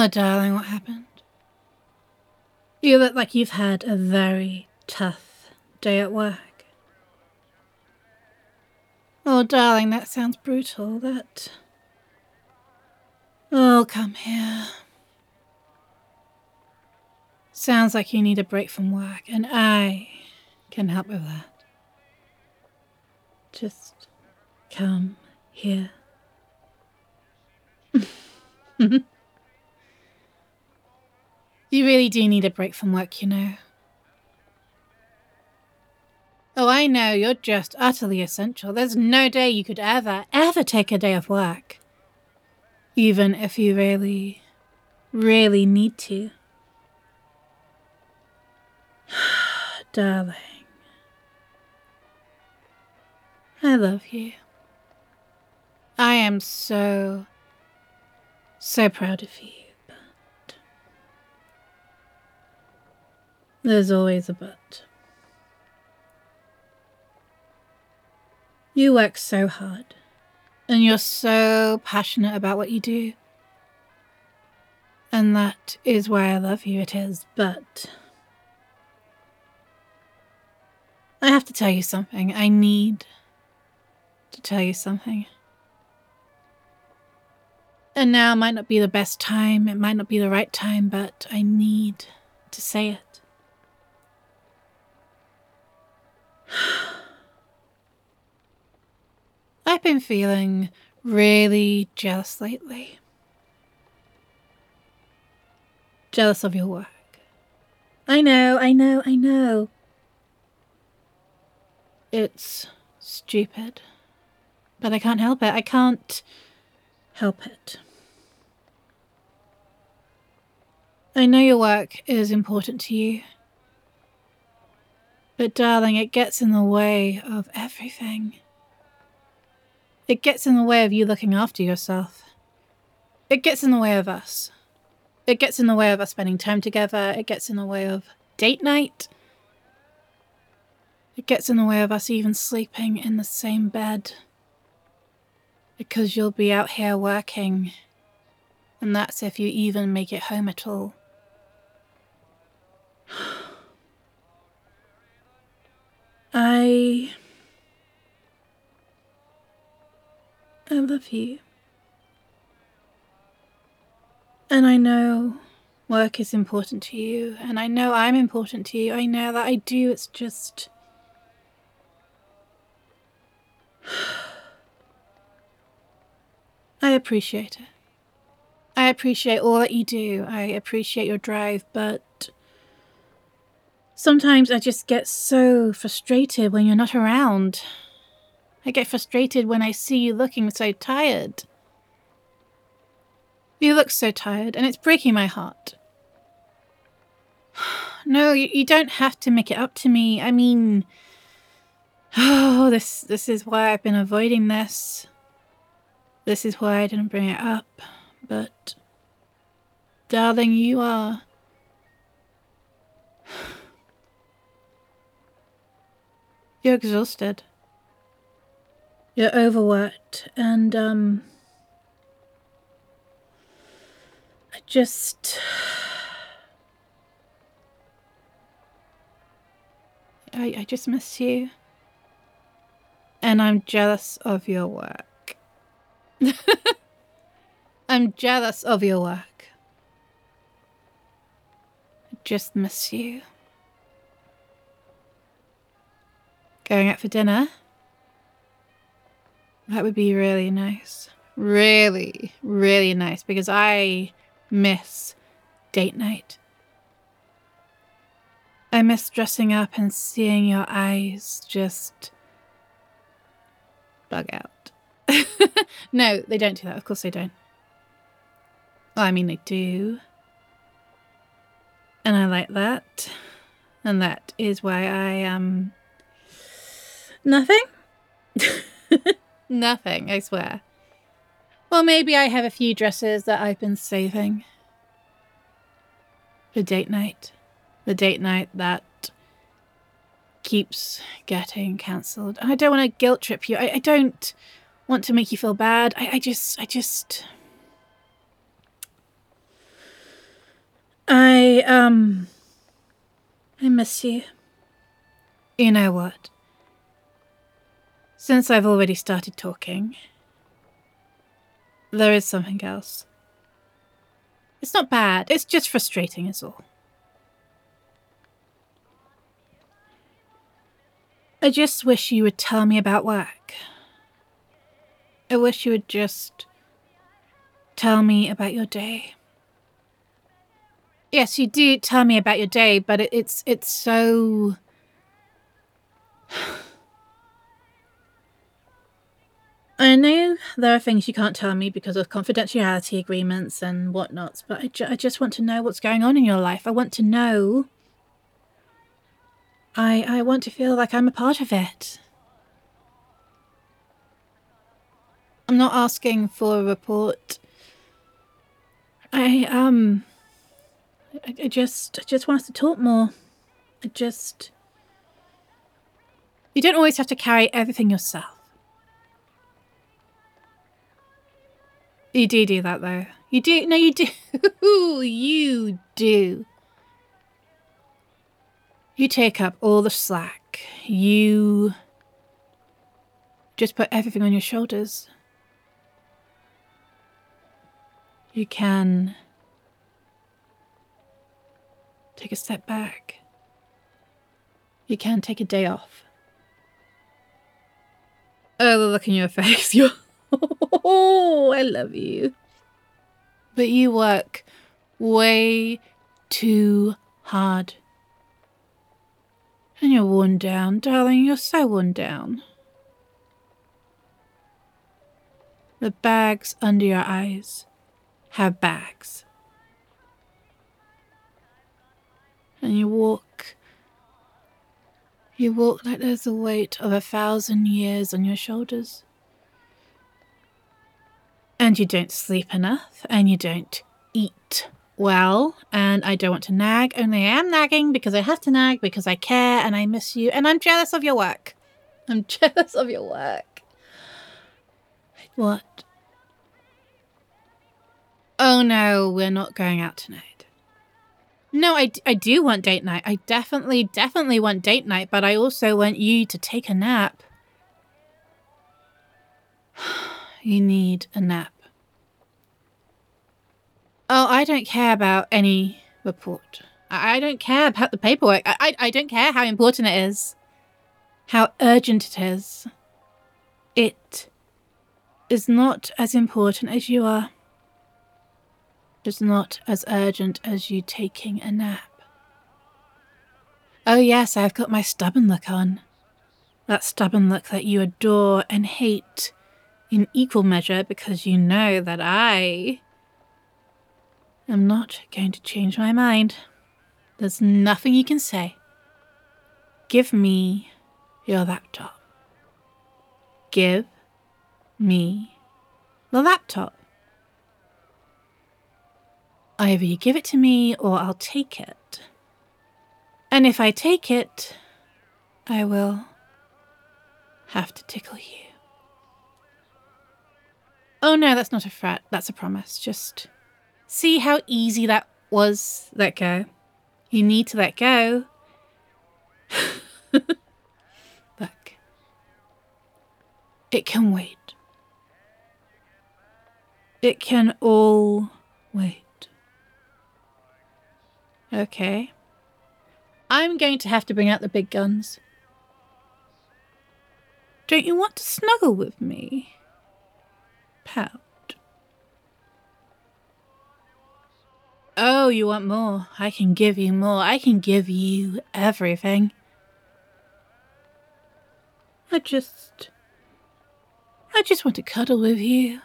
Oh, darling, what happened? You look like you've had a very tough day at work. Oh, darling, that sounds brutal. Oh, come here. Sounds like you need a break from work, and I can help with that. Just come here. You really do need a break from work, you know. Oh, I know, you're just utterly essential. There's no day you could ever take a day off work. Even if you really, really need to. Darling. I love you. I am so proud of you, but there's always a but. You work so hard, and you're so passionate about what you do. And that is why I love you, it is, but I have to tell you something. I need to tell you something. And now might not be the best time, it might not be the right time, but I need to say it. I've been feeling really jealous lately. Jealous of your work. I know. It's stupid. But I can't help it. I can't help it. I know your work is important to you. But darling, it gets in the way of everything. It gets in the way of you looking after yourself. It gets in the way of us. It gets in the way of us spending time together. It gets in the way of date night. It gets in the way of us even sleeping in the same bed. Because you'll be out here working. And that's if you even make it home at all. I love you. And I know work is important to you, and I know I'm important to you. I know that I do, it's just... I appreciate it. I appreciate all that you do. I appreciate your drive, but sometimes I just get so frustrated when you're not around. I get frustrated when I see you looking so tired. You look so tired, and it's breaking my heart. No, you don't have to make it up to me. I mean... Oh, this is why I've been avoiding this. This is why I didn't bring it up. But... darling, you are... You're exhausted. You're overworked, and, I just miss you. And I'm jealous of your work. I'm jealous of your work. I just miss you. Going out for dinner? That would be really nice. Really, really nice, because I miss date night. I miss dressing up and seeing your eyes just bug out. No, they don't do that. Of course they don't. Well, I mean, they do. And I like that. And that is why I, nothing? Nothing, I swear. Well, maybe I have a few dresses that I've been saving for date night. The date night that keeps getting cancelled. And I don't want to guilt trip you. I don't want to make you feel bad. I just... I miss you. You know what? Since I've already started talking, there is something else. It's not bad, it's just frustrating is all. I just wish you would tell me about work. I wish you would just tell me about your day. Yes, you do tell me about your day, but it's so... I know there are things you can't tell me because of confidentiality agreements and whatnots, but I just want to know what's going on in your life. I want to know. I want to feel like I'm a part of it. I'm not asking for a report. I just want us to talk more. You don't always have to carry everything yourself. You do that, though. You do. No, you do. You do. You take up all the slack. You just put everything on your shoulders. You can take a step back. You can take a day off. Oh, the look in your face. You're... Oh, I love you. But you work way too hard. And you're worn down, darling. You're so worn down. The bags under your eyes have bags. And you walk like there's the weight of 1,000 years on your shoulders. And you don't sleep enough, and you don't eat well, and I don't want to nag, only I am nagging because I have to nag because I care and I miss you, and I'm jealous of your work. I'm jealous of your work. What? Oh no, we're not going out tonight. No, I do want date night. I definitely want date night, but I also want you to take a nap. You need a nap. Oh, I don't care about any report. I don't care about the paperwork. I don't care how important it is. How urgent it is. It is not as important as you are. It's not as urgent as you taking a nap. Oh yes, I've got my stubborn look on. That stubborn look that you adore and hate in equal measure because you know that I am not going to change my mind. There's nothing you can say. Give me your laptop. Give me the laptop. Either you give it to me or I'll take it. And if I take it, I will have to tickle you. Oh no, that's not a threat. That's a promise. Just see how easy that was. Let go. You need to let go. Look. It can wait. It can all wait. Okay. I'm going to have to bring out the big guns. Don't you want to snuggle with me? Pout. Oh, you want more? I can give you more. I can give you everything. I just want to cuddle with you.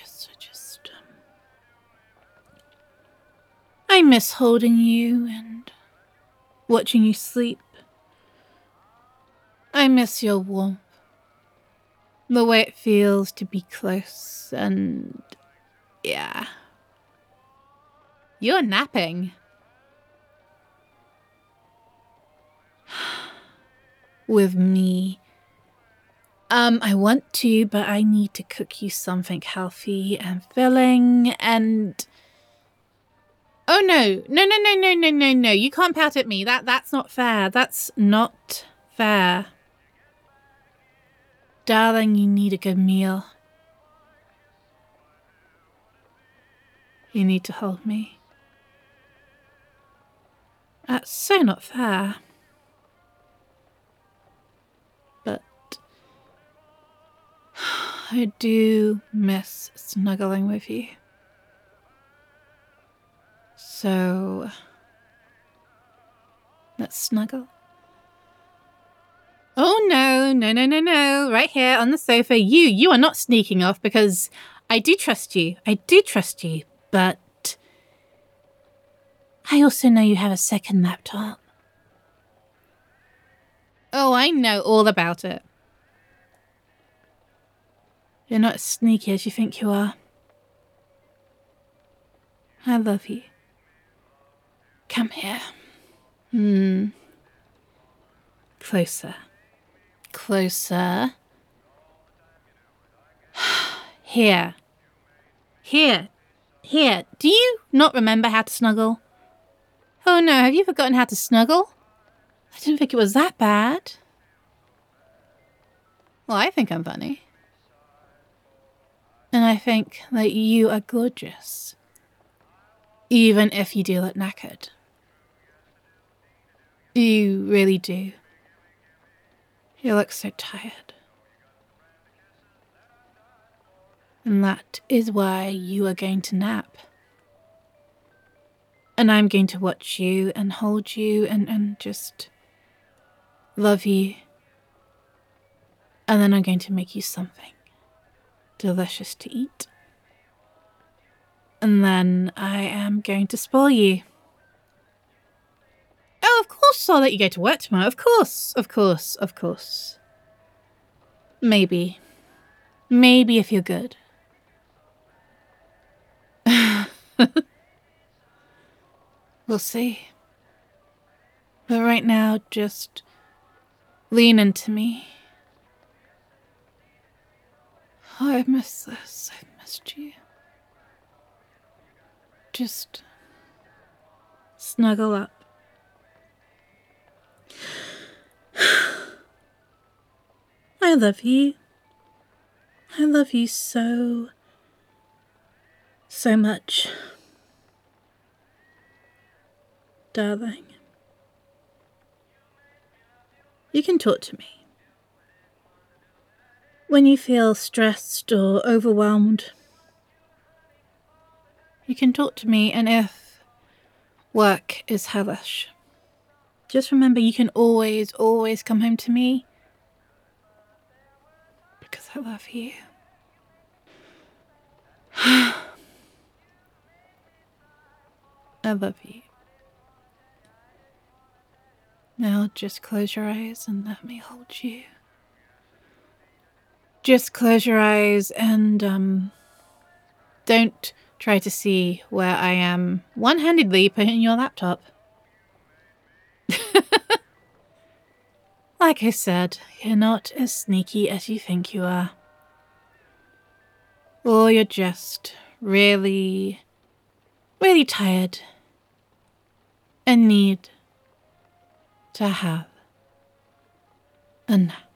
I miss holding you and watching you sleep. I miss your warmth. The way it feels to be close and... yeah. You're napping. With me. I want to, but I need to cook you something healthy and filling and... Oh, no. No, no, no, no, no, no, no. You can't pout at me. That's not fair. That's not fair. Darling, you need a good meal. You need to hold me. That's so not fair. But I do miss snuggling with you. So let's snuggle. Oh, no, no, no, no, no. Right here on the sofa. You are not sneaking off because I do trust you. I do trust you. But I also know you have a second laptop. Oh, I know all about it. You're not as sneaky as you think you are. I love you. Come here. Closer. Closer. Here. Here. Here. Do you not remember how to snuggle? Oh no, have you forgotten how to snuggle? I didn't think it was that bad. Well, I think I'm funny. And I think that you are gorgeous. Even if you do look knackered. You really do. You look so tired. And that is why you are going to nap. And I'm going to watch you and hold you and just love you. And then I'm going to make you something delicious to eat. And then I am going to spoil you. Oh, of course I'll let you go to work tomorrow. Of course, of course, of course. Maybe. Maybe if you're good. We'll see. But right now, just lean into me. Oh, I've missed this. I've missed you. Just snuggle up. I love you. I love you so much. Darling. You can talk to me. When you feel stressed or overwhelmed, you can talk to me, and if work is hellish, just remember you can always come home to me. Because I love you. I love you. Now just close your eyes and let me hold you. Just close your eyes and don't try to see where I am one-handedly putting your laptop. Like I said, you're not as sneaky as you think you are. Or you're just really tired and need to have a nap.